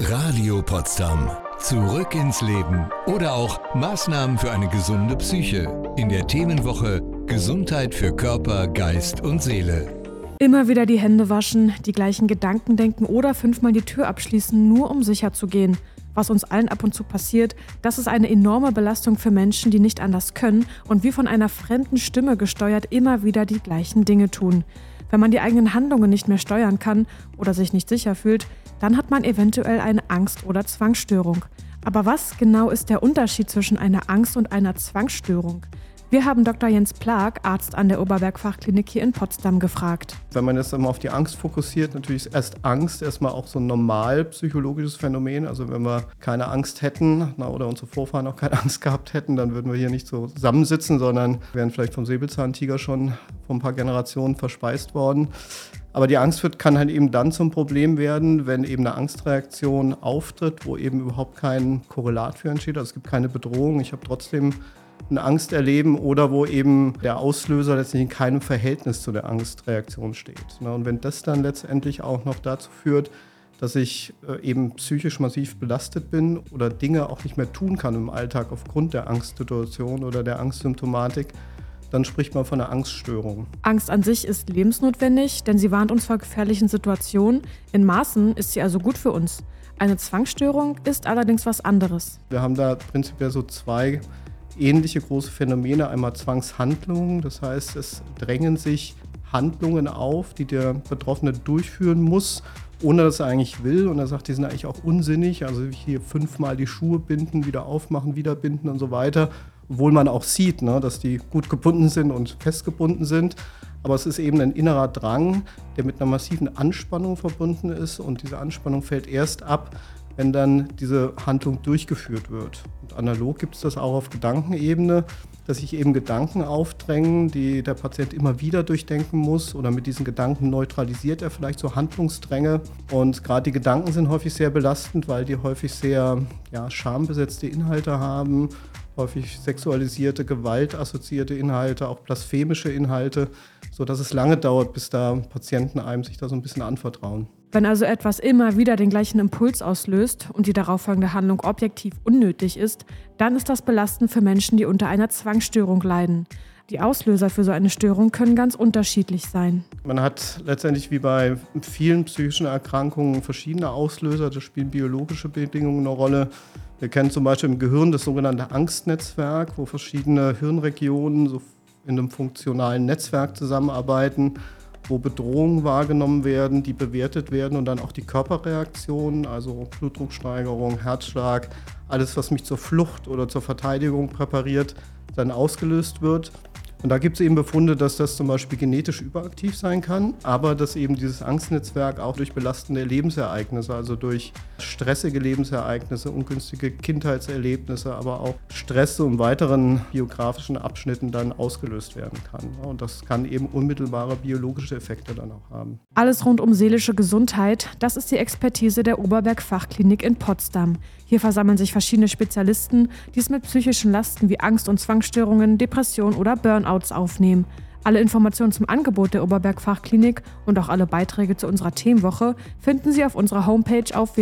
Radio Potsdam. Zurück ins Leben oder auch Maßnahmen für eine gesunde Psyche. In der Themenwoche Gesundheit für Körper, Geist und Seele. Immer wieder die Hände waschen, die gleichen Gedanken denken oder 5-mal die Tür abschließen, nur um sicher zu gehen. Was uns allen ab und zu passiert, das ist eine enorme Belastung für Menschen, die nicht anders können und wie von einer fremden Stimme gesteuert immer wieder die gleichen Dinge tun. Wenn man die eigenen Handlungen nicht mehr steuern kann oder sich nicht sicher fühlt, dann hat man eventuell eine Angst- oder Zwangsstörung. Aber was genau ist der Unterschied zwischen einer Angst- und einer Zwangsstörung? Wir haben Dr. Jens Plag, Arzt an der Oberberg-Fachklinik hier in Potsdam, gefragt. Wenn man jetzt immer auf die Angst fokussiert, natürlich ist erst Angst erstmal auch so ein normal psychologisches Phänomen. Also wenn wir keine Angst hätten oder unsere Vorfahren auch keine Angst gehabt hätten, dann würden wir hier nicht so zusammensitzen, sondern wären vielleicht vom Säbelzahntiger schon vor ein paar Generationen verspeist worden. Aber die Angst kann halt eben dann zum Problem werden, wenn eben eine Angstreaktion auftritt, wo eben überhaupt kein Korrelat für entsteht. Also es gibt keine Bedrohung, ich habe trotzdem eine Angst erleben oder wo eben der Auslöser letztlich in keinem Verhältnis zu der Angstreaktion steht. Und wenn das dann letztendlich auch noch dazu führt, dass ich eben psychisch massiv belastet bin oder Dinge auch nicht mehr tun kann im Alltag aufgrund der Angstsituation oder der Angstsymptomatik, dann spricht man von einer Angststörung. Angst an sich ist lebensnotwendig, denn sie warnt uns vor gefährlichen Situationen. In Maßen ist sie also gut für uns. Eine Zwangsstörung ist allerdings was anderes. Wir haben da prinzipiell so zwei ähnliche große Phänomene. Einmal Zwangshandlungen, das heißt, es drängen sich Handlungen auf, die der Betroffene durchführen muss, ohne dass er eigentlich will. Und er sagt, die sind eigentlich auch unsinnig. Also hier 5-mal die Schuhe binden, wieder aufmachen, wieder binden und so weiter. Obwohl man auch sieht, dass die gut gebunden sind und festgebunden sind. Aber es ist eben ein innerer Drang, der mit einer massiven Anspannung verbunden ist. Und diese Anspannung fällt erst ab, wenn dann diese Handlung durchgeführt wird. Und analog gibt es das auch auf Gedankenebene, dass sich eben Gedanken aufdrängen, die der Patient immer wieder durchdenken muss, oder mit diesen Gedanken neutralisiert er vielleicht so Handlungsdränge. Und gerade die Gedanken sind häufig sehr belastend, weil die häufig sehr schambesetzte Inhalte haben, häufig sexualisierte, gewaltassoziierte Inhalte, auch blasphemische Inhalte, sodass es lange dauert, bis da Patienten einem sich da so ein bisschen anvertrauen. Wenn also etwas immer wieder den gleichen Impuls auslöst und die darauffolgende Handlung objektiv unnötig ist, dann ist das belastend für Menschen, die unter einer Zwangsstörung leiden. Die Auslöser für so eine Störung können ganz unterschiedlich sein. Man hat letztendlich wie bei vielen psychischen Erkrankungen verschiedene Auslöser, da spielen biologische Bedingungen eine Rolle. Wir kennen zum Beispiel im Gehirn das sogenannte Angstnetzwerk, wo verschiedene Hirnregionen so in einem funktionalen Netzwerk zusammenarbeiten, wo Bedrohungen wahrgenommen werden, die bewertet werden und dann auch die Körperreaktionen, also Blutdrucksteigerung, Herzschlag, alles, was mich zur Flucht oder zur Verteidigung präpariert, dann ausgelöst wird. Und da gibt es eben Befunde, dass das zum Beispiel genetisch überaktiv sein kann, aber dass eben dieses Angstnetzwerk auch durch belastende Lebensereignisse, also durch stressige Lebensereignisse, ungünstige Kindheitserlebnisse, aber auch Stress in weiteren biografischen Abschnitten dann ausgelöst werden kann. Und das kann eben unmittelbare biologische Effekte dann auch haben. Alles rund um seelische Gesundheit, das ist die Expertise der Oberberg-Fachklinik in Potsdam. Hier versammeln sich verschiedene Spezialisten, die es mit psychischen Lasten wie Angst- und Zwangsstörungen, Depressionen oder Burnouts aufnehmen. Alle Informationen zum Angebot der Oberberg-Fachklinik und auch alle Beiträge zu unserer Themenwoche finden Sie auf unserer Homepage auf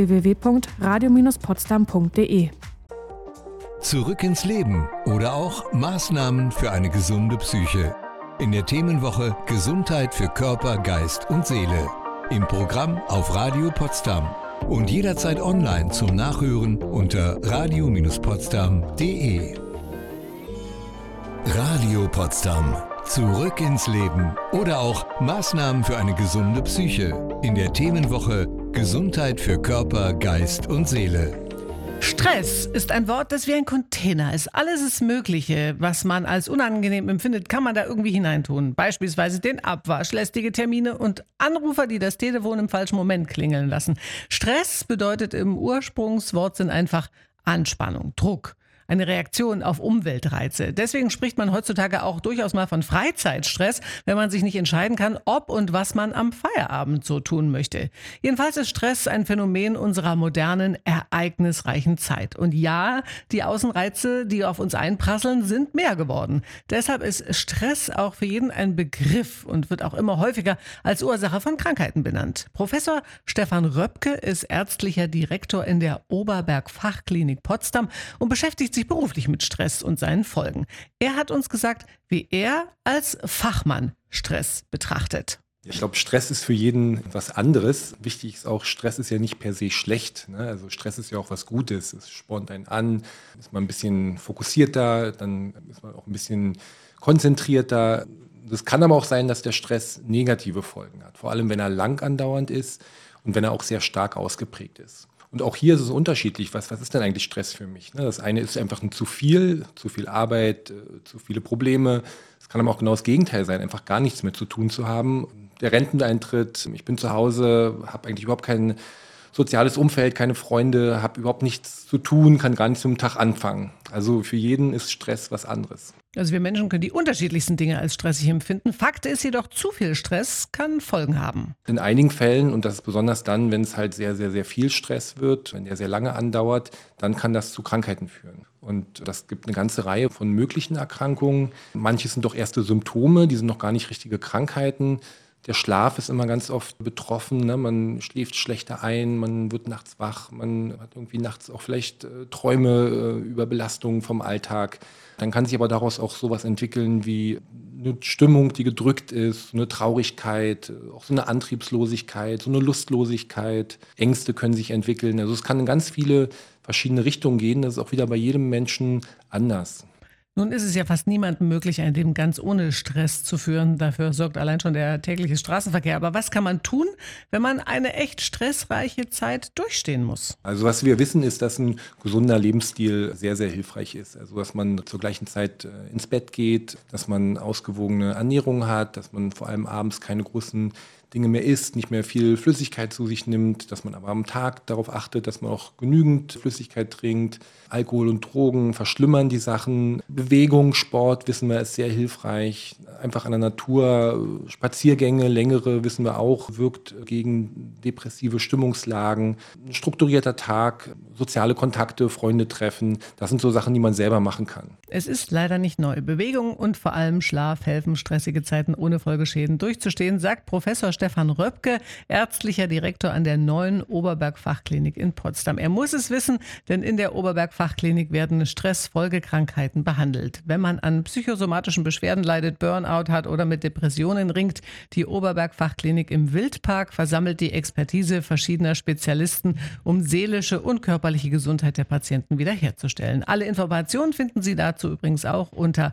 www.radio-potsdam.de. Zurück ins Leben oder auch Maßnahmen für eine gesunde Psyche. In der Themenwoche Gesundheit für Körper, Geist und Seele. Im Programm auf Radio Potsdam. Und jederzeit online zum Nachhören unter radio-potsdam.de. Radio Potsdam. Zurück ins Leben oder auch Maßnahmen für eine gesunde Psyche. In der Themenwoche Gesundheit für Körper, Geist und Seele. Stress ist ein Wort, das wie ein Container ist. Alles ist Mögliche, was man als unangenehm empfindet, kann man da irgendwie hineintun. Beispielsweise den Abwasch, lästige Termine und Anrufer, die das Telefon im falschen Moment klingeln lassen. Stress bedeutet im Ursprungswortsinn einfach Anspannung, Druck. eine Reaktion auf Umweltreize. Deswegen spricht man heutzutage auch durchaus mal von Freizeitstress, wenn man sich nicht entscheiden kann, ob und was man am Feierabend so tun möchte. Jedenfalls ist Stress ein Phänomen unserer modernen, ereignisreichen Zeit. Und ja, die Außenreize, die auf uns einprasseln, sind mehr geworden. Deshalb ist Stress auch für jeden ein Begriff und wird auch immer häufiger als Ursache von Krankheiten benannt. Professor Stefan Röpke ist ärztlicher Direktor in der Oberberg-Fachklinik Potsdam und beschäftigt sich beruflich mit Stress und seinen Folgen. Er hat uns gesagt, wie er als Fachmann Stress betrachtet. Ich glaube, Stress ist für jeden was anderes. Wichtig ist auch, Stress ist ja nicht per se schlecht. Ne? Also Stress ist ja auch was Gutes. Es spornt einen an, ist man ein bisschen fokussierter, dann ist man auch ein bisschen konzentrierter. Es kann aber auch sein, dass der Stress negative Folgen hat. Vor allem, wenn er lang andauernd ist und wenn er auch sehr stark ausgeprägt ist. Und auch hier ist es unterschiedlich. Was ist denn eigentlich Stress für mich? Das eine ist einfach ein zu viel Arbeit, zu viele Probleme. Es kann aber auch genau das Gegenteil sein, einfach gar nichts mehr zu tun zu haben. Der Renteneintritt, ich bin zu Hause, habe eigentlich überhaupt kein soziales Umfeld, keine Freunde, habe überhaupt nichts zu tun, kann gar nichts mit dem Tag anfangen. Also für jeden ist Stress was anderes. Also wir Menschen können die unterschiedlichsten Dinge als stressig empfinden. Fakt ist jedoch, zu viel Stress kann Folgen haben. In einigen Fällen, und das ist besonders dann, wenn es halt sehr, sehr, sehr viel Stress wird, wenn der sehr lange andauert, dann kann das zu Krankheiten führen. Und das gibt eine ganze Reihe von möglichen Erkrankungen. Manche sind doch erste Symptome, die sind noch gar nicht richtige Krankheiten. Der Schlaf ist immer ganz oft betroffen, ne? Man schläft schlechter ein, man wird nachts wach, man hat irgendwie nachts auch vielleicht Träume über Belastungen vom Alltag. Dann kann sich aber daraus auch sowas entwickeln wie eine Stimmung, die gedrückt ist, eine Traurigkeit, auch so eine Antriebslosigkeit, so eine Lustlosigkeit. Ängste können sich entwickeln. Also es kann in ganz viele verschiedene Richtungen gehen. Das ist auch wieder bei jedem Menschen anders. Nun ist es ja fast niemandem möglich, ein Leben ganz ohne Stress zu führen. Dafür sorgt allein schon der tägliche Straßenverkehr. Aber was kann man tun, wenn man eine echt stressreiche Zeit durchstehen muss? Also was wir wissen, ist, dass ein gesunder Lebensstil sehr, sehr hilfreich ist. Also dass man zur gleichen Zeit ins Bett geht, dass man ausgewogene Ernährung hat, dass man vor allem abends keine großen Dinge mehr isst, nicht mehr viel Flüssigkeit zu sich nimmt, dass man aber am Tag darauf achtet, dass man auch genügend Flüssigkeit trinkt. Alkohol und Drogen verschlimmern die Sachen. Bewegung, Sport, wissen wir, ist sehr hilfreich. Einfach an der Natur, Spaziergänge, längere, wissen wir auch, wirkt gegen depressive Stimmungslagen. Ein strukturierter Tag, soziale Kontakte, Freunde treffen, das sind so Sachen, die man selber machen kann. Es ist leider nicht neu. Bewegung und vor allem Schlaf helfen, stressige Zeiten ohne Folgeschäden durchzustehen, sagt Professor Stefan Röpke, ärztlicher Direktor an der neuen Oberberg-Fachklinik in Potsdam. Er muss es wissen, denn in der Oberberg-Fachklinik werden Stressfolgekrankheiten behandelt. Wenn man an psychosomatischen Beschwerden leidet, Burnout hat oder mit Depressionen ringt, die Oberberg-Fachklinik im Wildpark versammelt die Expertise verschiedener Spezialisten, um seelische und körperliche Gesundheit der Patienten wiederherzustellen. Alle Informationen finden Sie dazu übrigens auch unter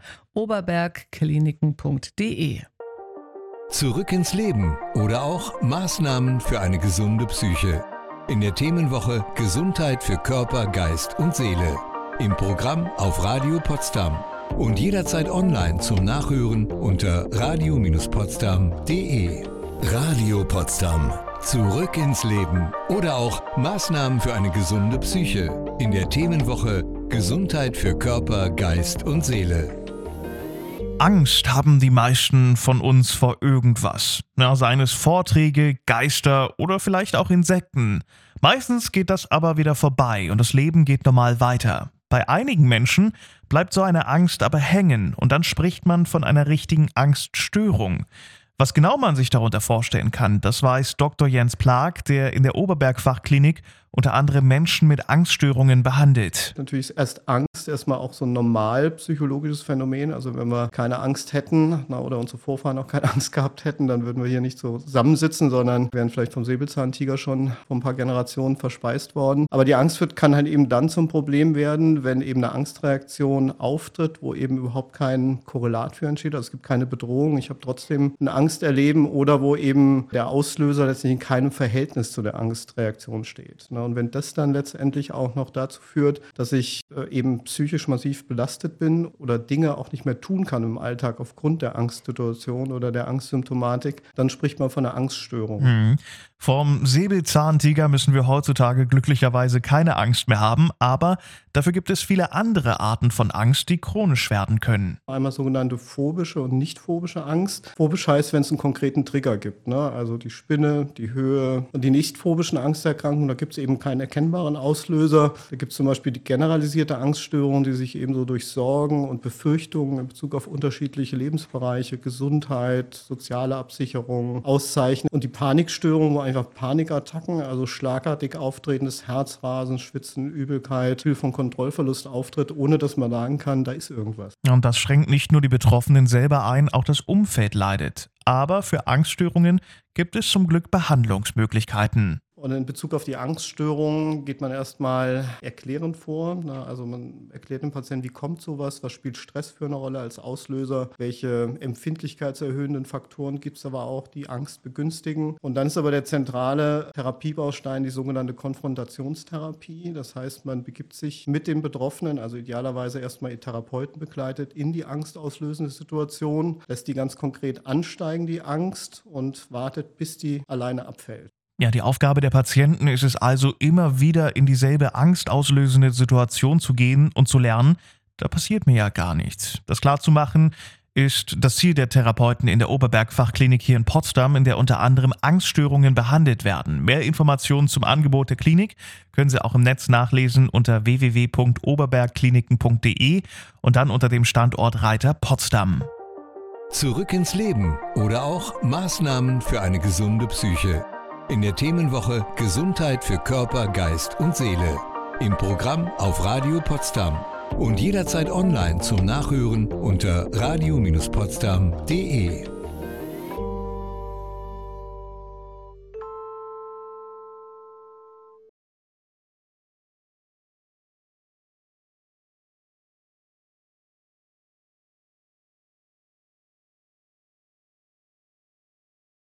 oberbergkliniken.de. Zurück ins Leben oder auch Maßnahmen für eine gesunde Psyche. In der Themenwoche Gesundheit für Körper, Geist und Seele. Im Programm auf Radio Potsdam. Und jederzeit online zum Nachhören unter radio-potsdam.de. Radio Potsdam. Zurück ins Leben oder auch Maßnahmen für eine gesunde Psyche. In der Themenwoche Gesundheit für Körper, Geist und Seele. Angst haben die meisten von uns vor irgendwas. Ja, seien es Vorträge, Geister oder vielleicht auch Insekten. Meistens geht das aber wieder vorbei und das Leben geht normal weiter. Bei einigen Menschen bleibt so eine Angst aber hängen und dann spricht man von einer richtigen Angststörung. Was genau man sich darunter vorstellen kann, das weiß Dr. Jens Plag, der in der Oberberg-Fachklinik unter anderem Menschen mit Angststörungen behandelt. Natürlich ist erst Angst erstmal auch so ein normal psychologisches Phänomen. Also wenn wir keine Angst hätten oder unsere Vorfahren auch keine Angst gehabt hätten, dann würden wir hier nicht so zusammensitzen, sondern wären vielleicht vom Säbelzahntiger schon vor ein paar Generationen verspeist worden. Aber die Angst kann halt eben dann zum Problem werden, wenn eben eine Angstreaktion auftritt, wo eben überhaupt kein Korrelat für entsteht. Also es gibt keine Bedrohung. Ich habe trotzdem eine Angst erleben oder wo eben der Auslöser letztlich in keinem Verhältnis zu der Angstreaktion steht. Und wenn das dann letztendlich auch noch dazu führt, dass ich eben psychisch massiv belastet bin oder Dinge auch nicht mehr tun kann im Alltag aufgrund der Angstsituation oder der Angstsymptomatik, dann spricht man von einer Angststörung. Vom Säbelzahntiger müssen wir heutzutage glücklicherweise keine Angst mehr haben, aber dafür gibt es viele andere Arten von Angst, die chronisch werden können. Einmal sogenannte phobische und nicht phobische Angst. Phobisch heißt, wenn es einen konkreten Trigger gibt, ne? Also die Spinne, die Höhe. Und die nicht phobischen Angsterkrankungen, da gibt es eben keinen erkennbaren Auslöser. Da gibt es zum Beispiel die generalisierte Angststörung, die sich eben so durch Sorgen und Befürchtungen in Bezug auf unterschiedliche Lebensbereiche, Gesundheit, soziale Absicherung auszeichnet. Und die Panikstörung, wo einfach Panikattacken, also schlagartig auftretendes Herzrasen, Schwitzen, Übelkeit, viel von Kontrollverlust auftritt, ohne dass man sagen kann, da ist irgendwas. Und das schränkt nicht nur die Betroffenen selber ein, auch das Umfeld leidet. Aber für Angststörungen gibt es zum Glück Behandlungsmöglichkeiten. Und in Bezug auf die Angststörungen geht man erstmal erklärend vor. Also man erklärt dem Patienten, wie kommt sowas, was spielt Stress für eine Rolle als Auslöser, welche empfindlichkeitserhöhenden Faktoren gibt es aber auch, die Angst begünstigen. Und dann ist aber der zentrale Therapiebaustein die sogenannte Konfrontationstherapie. Das heißt, man begibt sich mit dem Betroffenen, also idealerweise erstmal Therapeuten begleitet, in die angstauslösende Situation, lässt die ganz konkret ansteigen, die Angst, und wartet, bis die alleine abfällt. Ja, die Aufgabe der Patienten ist es also, immer wieder in dieselbe angstauslösende Situation zu gehen und zu lernen, da passiert mir ja gar nichts. Das klarzumachen ist das Ziel der Therapeuten in der Oberberg-Fachklinik hier in Potsdam, in der unter anderem Angststörungen behandelt werden. Mehr Informationen zum Angebot der Klinik können Sie auch im Netz nachlesen unter www.oberbergkliniken.de und dann unter dem Standort Reiter Potsdam. Zurück ins Leben oder auch Maßnahmen für eine gesunde Psyche. In der Themenwoche Gesundheit für Körper, Geist und Seele. Im Programm auf Radio Potsdam. Und jederzeit online zum Nachhören unter radio-potsdam.de.